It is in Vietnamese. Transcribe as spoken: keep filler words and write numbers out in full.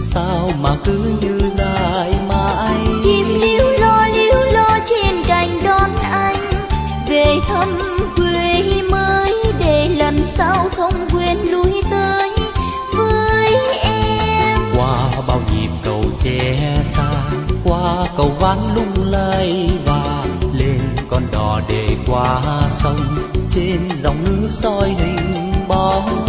sao mà cứ như dài mãi. Chim líu lo líu lo trên cành đón anh về thăm quê mới, để lần sau không quên lui tới với em. Qua bao nhịp cầu che xa, qua cầu ván lung lay và lên con đò để qua sông, trên dòng nước soi hình bóng